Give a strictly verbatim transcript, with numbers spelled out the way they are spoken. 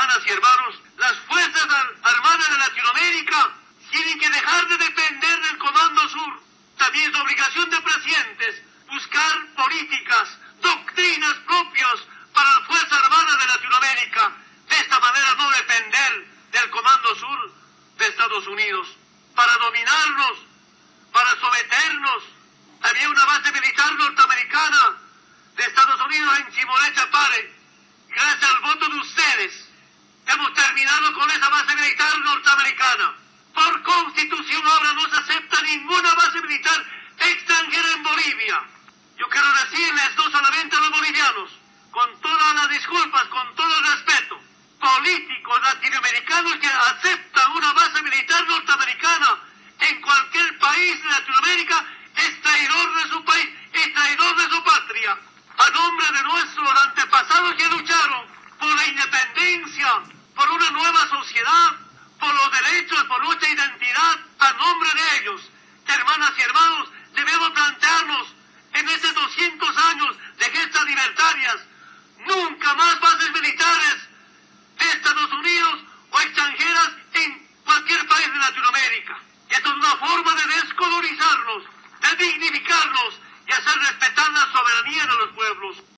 Hermanas y hermanos, las Fuerzas Armadas de Latinoamérica tienen que dejar de depender del Comando Sur. También es obligación de presidentes buscar políticas, doctrinas propias para las Fuerzas Armadas de Latinoamérica. De esta manera no depender del Comando Sur de Estados Unidos. Para dominarnos, para someternos. Había una base militar norteamericana de Estados Unidos en Chimoré, Chapare. Gracias al voto de ustedes, hemos terminado con esa base militar norteamericana. Por constitución ahora no se acepta ninguna base militar extranjera en Bolivia. Yo quiero decirles no solamente a los bolivianos, con todas las disculpas, con todo el respeto, políticos latinoamericanos que aceptan una base militar norteamericana en cualquier país de Latinoamérica es traidor de su país, es traidor de su patria. A nombre de nuestros antepasados que lucharon por la independencia, por una nueva sociedad, por los derechos, por nuestra identidad, a nombre de ellos, hermanas y hermanos,